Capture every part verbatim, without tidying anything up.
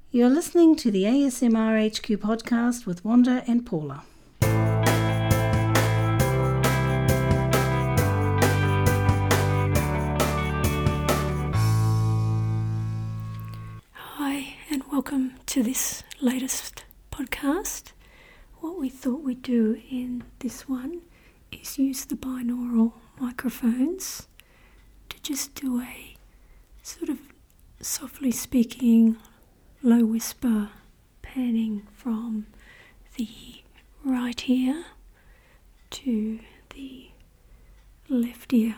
You're listening to the A S M R H Q podcast with Wanda and Paula. Hi, and welcome to this latest podcast. What we thought we'd do in this one is use the binaural microphones to just do a sort of softly speaking, low whisper panning from the right ear to the left ear.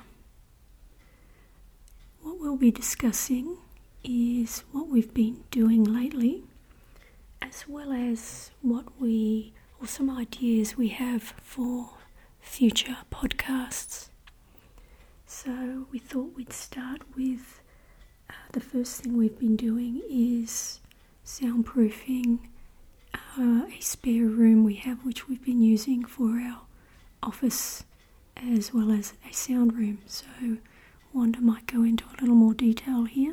What we'll be discussing is what we've been doing lately, as well as what we, or some ideas we have for future podcasts. So we thought we'd start with uh, the first thing we've been doing is soundproofing uh, a spare room we have, which we've been using for our office as well as a sound room. So Wanda might go into a little more detail here.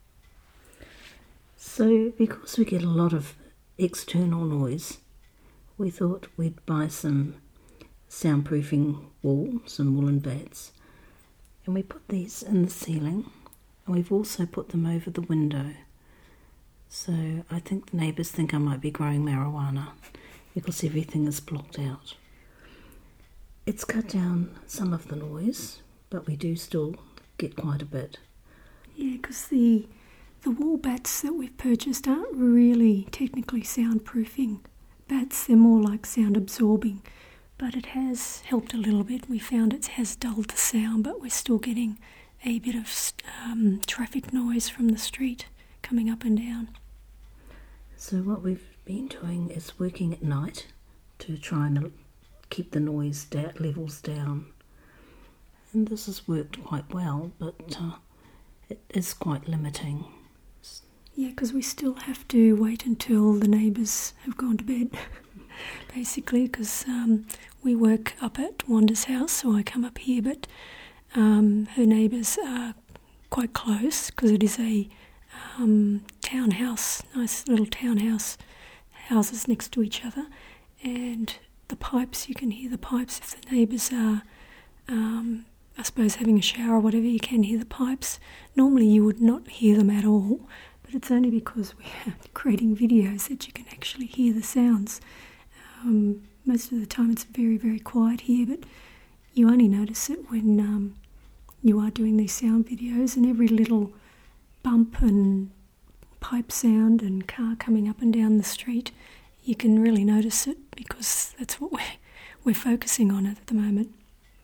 So because we get a lot of external noise, we thought we'd buy some soundproofing wool, some woolen bats, and we put these in the ceiling, and we've also put them over the window. So I think the neighbours think I might be growing marijuana because everything is blocked out. It's cut down some of the noise, but we do still get quite a bit. Yeah, because the the wall bats that we've purchased aren't really technically soundproofing bats. They're more like sound absorbing, but it has helped a little bit. We found it has dulled the sound, but we're still getting a bit of um, traffic noise from the street coming up and down. So what we've been doing is working at night to try and keep the noise da- levels down. And this has worked quite well, but uh, it is quite limiting. Yeah, because we still have to wait until the neighbours have gone to bed, basically, because um, we work up at Wanda's house, so I come up here, but um, her neighbours are quite close because it is a um, townhouse, nice little townhouse, houses next to each other, and the pipes, you can hear the pipes if the neighbours are, um, I suppose, having a shower or whatever, you can hear the pipes. Normally you would not hear them at all, but it's only because we are creating videos that you can actually hear the sounds. Um, most of the time it's very, very quiet here, but you only notice it when um, you are doing these sound videos, and every little bump and pipe sound and car coming up and down the street, you can really notice it because that's what we're, we're focusing on at the moment.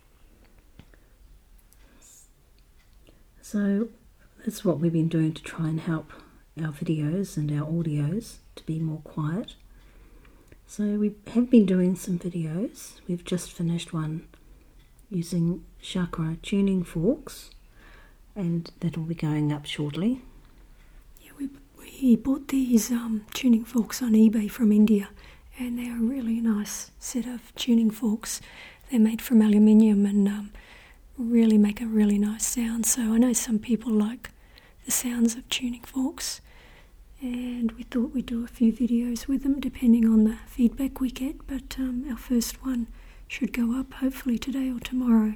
So that's what we've been doing to try and help our videos and our audios to be more quiet. So we have been doing some videos. We've just finished one using chakra tuning forks, and that'll be going up shortly. Yeah, we we bought these um, tuning forks on eBay from India, and they're a really nice set of tuning forks. They're made from aluminium and um, really make a really nice sound. So I know some people like the sounds of tuning forks, and we thought we'd do a few videos with them depending on the feedback we get, but um, our first one should go up hopefully today or tomorrow.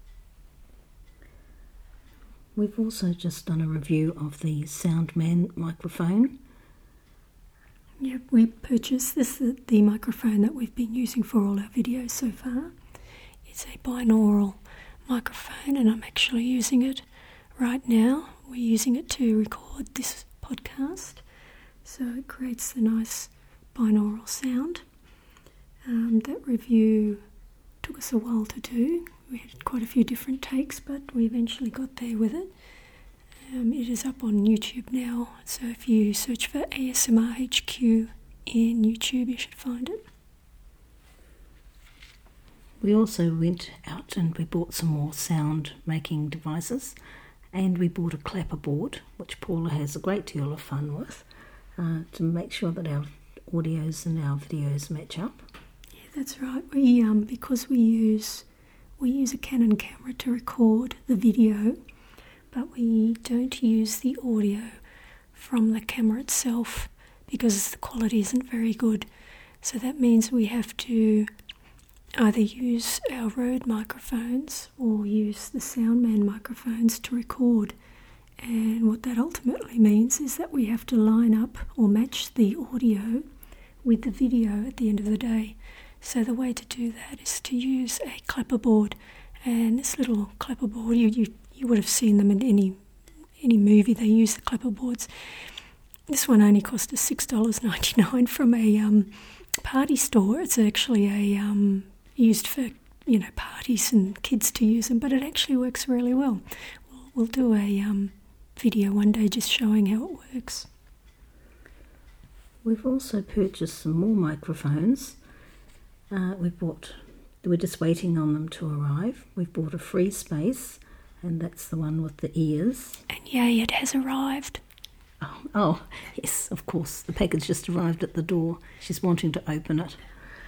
We've also just done a review of the Soundman microphone. Yeah, we purchased this, the, the microphone that we've been using for all our videos so far. It's a binaural microphone, and I'm actually using it right now. We're using it to record this podcast, so it creates the nice binaural sound. Um, that review took us a while to do. We had quite a few different takes, but we eventually got there with it. Um, it is up on YouTube now, so if you search for A S M R H Q in YouTube, you should find it. We also went out and we bought some more sound making devices, and we bought a clapper board, which Paula has a great deal of fun with, uh, to make sure that our audios and our videos match up. Yeah, that's right. We um because we use we use a Canon camera to record the video, but we don't use the audio from the camera itself because the quality isn't very good. So that means we have to either use our Rode microphones or use the Soundman microphones to record. And what that ultimately means is that we have to line up or match the audio with the video at the end of the day. So the way to do that is to use a clapperboard. And this little clapperboard, you, you, you would have seen them in any any movie, they use the clapperboards. This one only cost us six dollars ninety-nine from a um, party store. It's actually a um, used for, you know, parties and kids to use them, but it actually works really well. We'll, we'll do a um, video one day just showing how it works. We've also purchased some more microphones. Uh, we bought, we're just waiting on them to arrive. We've bought a Free Space, and that's the one with the ears. And yay, it has arrived. Oh, oh, yes, of course. The package just arrived at the door. She's wanting to open it.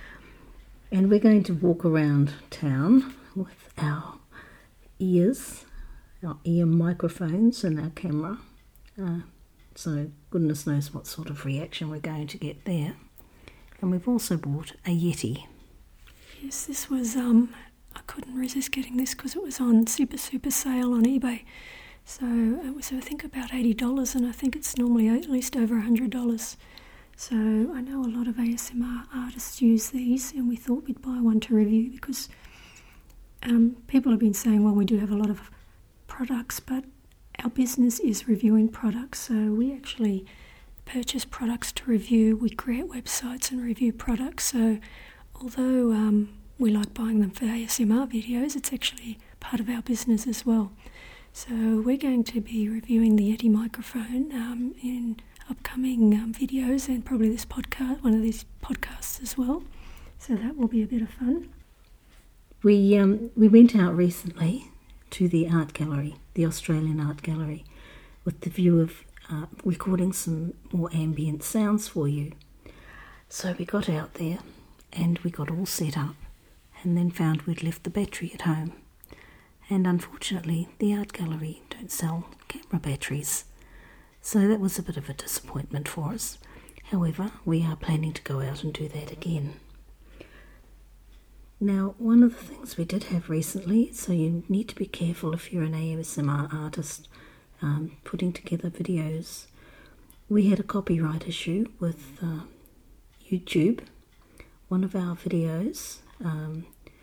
And we're going to walk around town with our ears, our ear microphones and our camera. Uh, so goodness knows what sort of reaction we're going to get there. And we've also bought a Yeti. Yes, this was, um, I couldn't resist getting this because it was on super, super sale on eBay. So it was, I think, about eighty dollars, and I think it's normally at least over one hundred dollars. So I know a lot of A S M R artists use these, and we thought we'd buy one to review because um, people have been saying, well, we do have a lot of products, but our business is reviewing products. So we actually purchase products to review. We create websites and review products. So although um, we like buying them for A S M R videos, it's actually part of our business as well. So we're going to be reviewing the Yeti microphone um, in upcoming um, videos, and probably this podcast, one of these podcasts as well. So that will be a bit of fun. We um, we went out recently to the art gallery, the Australian Art Gallery, with the view of uh, recording some more ambient sounds for you. So we got out there and we got all set up, and then found we'd left the battery at home. And unfortunately, the art gallery don't sell camera batteries. So that was a bit of a disappointment for us. However, we are planning to go out and do that again. Now, one of the things we did have recently, so you need to be careful if you're an A S M R artist um, putting together videos. We had a copyright issue with uh, YouTube. One of our videos um,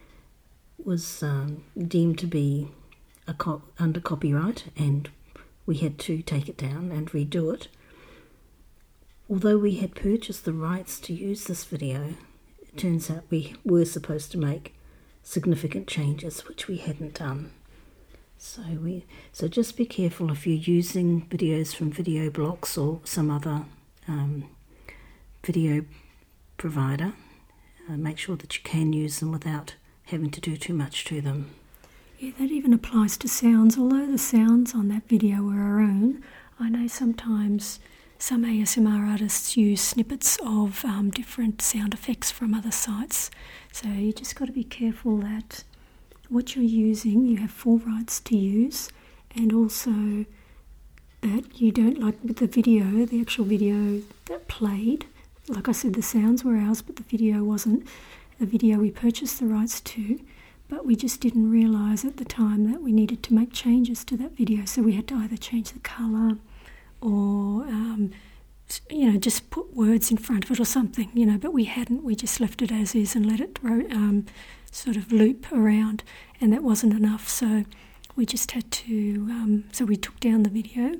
was um, deemed to be a co- under copyright, and we had to take it down and redo it. Although we had purchased the rights to use this video, it turns out we were supposed to make significant changes, which we hadn't done. So we so just be careful if you're using videos from Video Blocks or some other um, video provider. Uh, make sure that you can use them without having to do too much to them. Yeah, that even applies to sounds. Although the sounds on that video were our own, I know sometimes some A S M R artists use snippets of um, different sound effects from other sites. So you just got to be careful that what you're using you have full rights to use, and also that you don't, like with the video, the actual video that played, like I said, the sounds were ours, but the video wasn't. The video we purchased the rights to, but we just didn't realise at the time that we needed to make changes to that video. So we had to either change the colour or, um, you know, just put words in front of it or something, you know, but we hadn't. We just left it as is and let it um, sort of loop around, and that wasn't enough. So we just had to, um, so we took down the video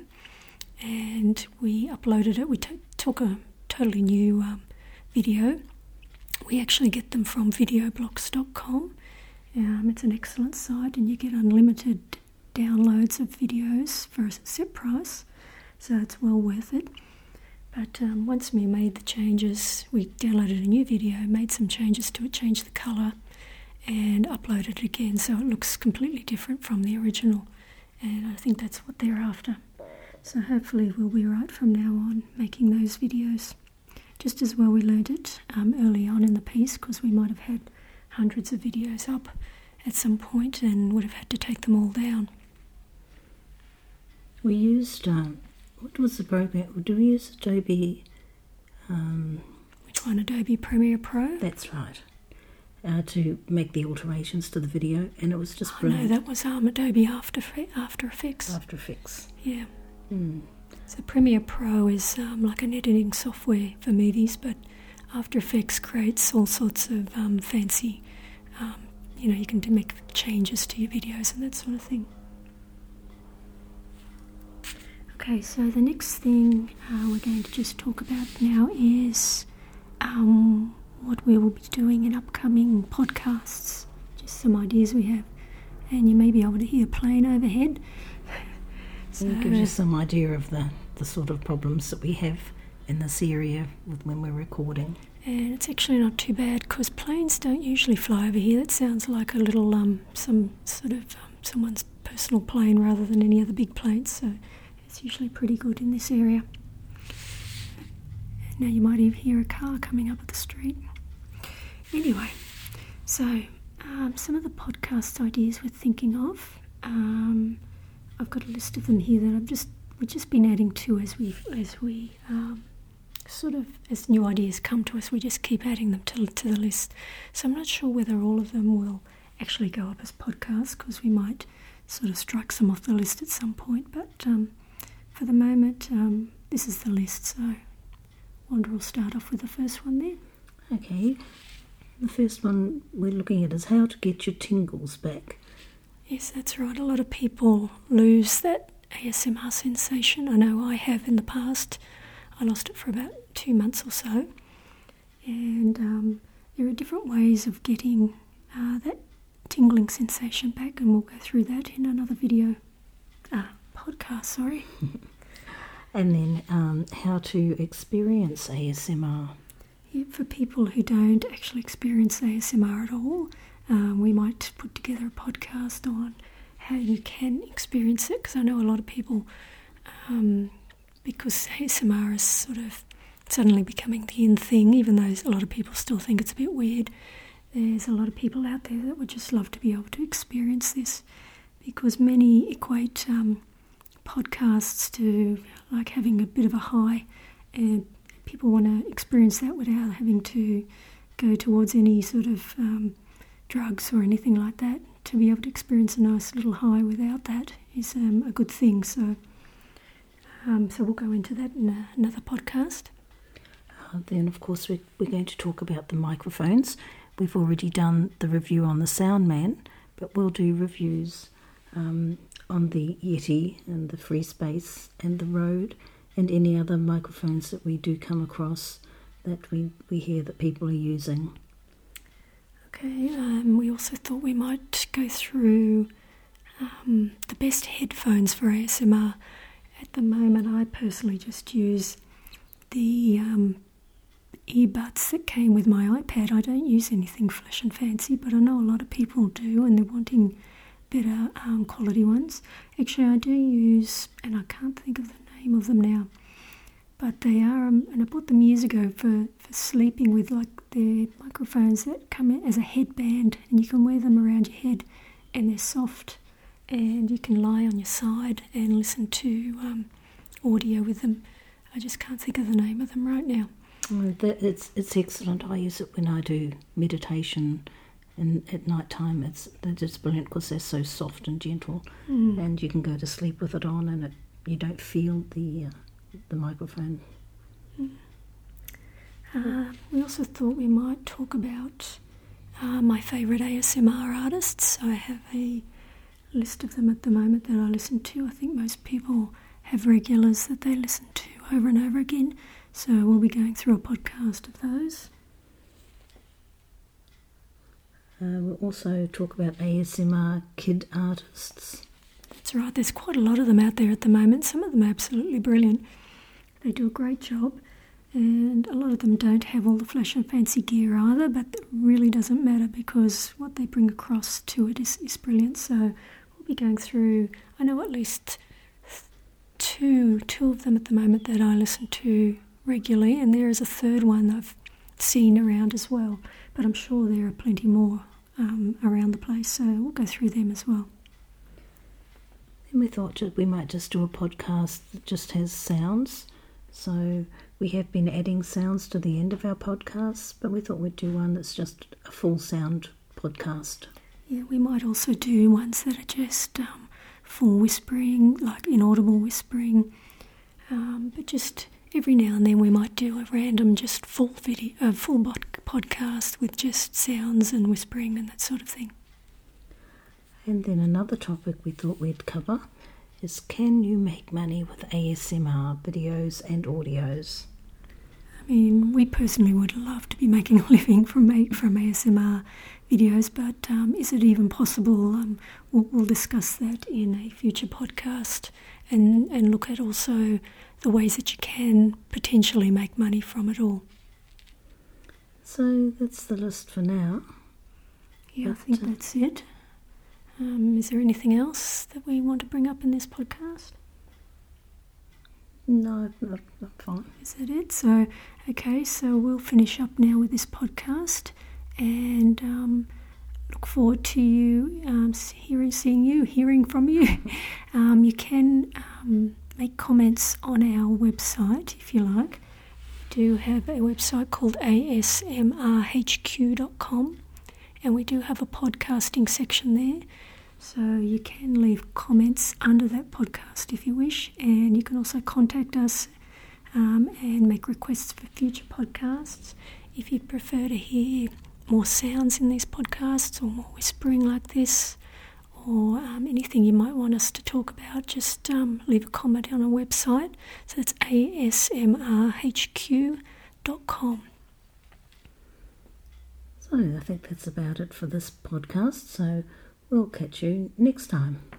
and we uploaded it. We t- took a totally new um, video. We actually get them from video blocks dot com. Um, it's an excellent site, and you get unlimited downloads of videos for a set price, so it's well worth it. But um, once we made the changes, we downloaded a new video, made some changes to it, changed the colour, and uploaded it again, so it looks completely different from the original, and I think that's what they're after. So hopefully we'll be right from now on making those videos. Just as well we learned it um, early on in the piece, because we might have had hundreds of videos up at some point and would have had to take them all down. We used, um, what was the program? Do we use Adobe Um, Which one? Adobe Premiere Pro? That's right. Uh, to make the alterations to the video, and it was just oh, brilliant. No, that was um, Adobe After After Effects. After Effects. Yeah. Mm. So Premiere Pro is um, like an editing software for movies, but After Effects creates all sorts of um, fancy, um, you know, you can make changes to your videos and that sort of thing. Okay, so the next thing uh, we're going to just talk about now is um, what we will be doing in upcoming podcasts, just some ideas we have. And you may be able to hear a plane overhead. So it gives you some idea of the, the sort of problems that we have in this area with when we're recording. And it's actually not too bad because planes don't usually fly over here. It sounds like a little, um, some sort of um, someone's personal plane rather than any other big planes. So it's usually pretty good in this area. Now you might even hear a car coming up at the street. Anyway, so um, some of the podcast ideas we're thinking of. Um, I've got a list of them here that I've just we've just been adding to as we as we um, sort of as new ideas come to us. We just keep adding them to to the list. So I'm not sure whether all of them will actually go up as podcasts because we might sort of strike some off the list at some point. But um, for the moment, um, this is the list. So Wanda will start off with the first one there. Okay. The first one we're looking at is how to get your tingles back. Yes, that's right. A lot of people lose that A S M R sensation. I know I have in the past. I lost it for about two months or so. And um, there are different ways of getting uh, that tingling sensation back, and we'll go through that in another video. Ah, podcast, sorry. And then um, how to experience A S M R. Yeah, for people who don't actually experience A S M R at all, um, we might put together a podcast on how you can experience it, because I know a lot of people, um, because A S M R is sort of suddenly becoming the in thing, even though a lot of people still think it's a bit weird, there's a lot of people out there that would just love to be able to experience this, because many equate um, podcasts to like having a bit of a high, and people want to experience that without having to go towards any sort of um, drugs or anything like that. To be able to experience a nice little high without that is um, a good thing. So um, so we'll go into that in a, another podcast. Uh, then, of course, we're, we're going to talk about the microphones. We've already done the review on the Soundman, but we'll do reviews um, on the Yeti and the FreeSpace and the Rode, and any other microphones that we do come across that we, we hear that people are using. Okay, um, we also thought we might go through um, the best headphones for A S M R. At the moment, I personally just use the um, earbuds that came with my iPad. I don't use anything flash and fancy, but I know a lot of people do, and they're wanting better um, quality ones. Actually, I do use, and I can't think of the name of them now, but they are, um, and I bought them years ago for, for sleeping with, like they're microphones that come in as a headband, and you can wear them around your head, and they're soft, and you can lie on your side and listen to um, audio with them. I just can't think of the name of them right now. Well, that, it's it's excellent. I use it when I do meditation, and at night time it's it's brilliant because they're so soft and gentle, Mm. and you can go to sleep with it on, and it, you don't feel the uh, the microphone. Mm. Uh, we also thought we might talk about uh, my favourite A S M R artists. I have a list of them at the moment that I listen to. I think most people have regulars that they listen to over and over again, so we'll be going through a podcast of those. Uh, we'll also talk about A S M R kid artists. That's right, there's quite a lot of them out there at the moment. Some of them are absolutely brilliant. They do a great job, and a lot of them don't have all the flash and fancy gear either, but it really doesn't matter because what they bring across to it is, is brilliant. So we'll be going through, I know at least two, two of them at the moment that I listen to regularly, and there is a third one I've seen around as well, but I'm sure there are plenty more um, around the place, so we'll go through them as well. Then we thought that we might just do a podcast that just has sounds. So We have been adding sounds to the end of our podcasts, but we thought we'd do one that's just a full sound podcast. Yeah, we might also do ones that are just um, full whispering, like inaudible whispering, um, but just every now and then we might do a random just full video, a full bod- podcast with just sounds and whispering and that sort of thing. And then another topic we thought we'd cover is, can you make money with A S M R videos and audios? I mean, we personally would love to be making a living from a, from A S M R videos, but um, is it even possible? Um, we'll, we'll discuss that in a future podcast and, and look at also the ways that you can potentially make money from it all. So that's the list for now. Yeah, but, I think uh, that's it. Um, is there anything else that we want to bring up in this podcast? No, not, not fine. Is that it? So, okay, so we'll finish up now with this podcast and um, look forward to you um, hearing, seeing you, hearing from you. um, you can um, make comments on our website if you like. We do have a website called A S M R H Q dot com and we do have a podcasting section there. So you can leave comments under that podcast if you wish, and you can also contact us um, and make requests for future podcasts. If you prefer to hear more sounds in these podcasts or more whispering like this, or um, anything you might want us to talk about, just um, leave a comment on our website. So it's A S M R H Q dot com. So I think that's about it for this podcast. So we'll catch you next time.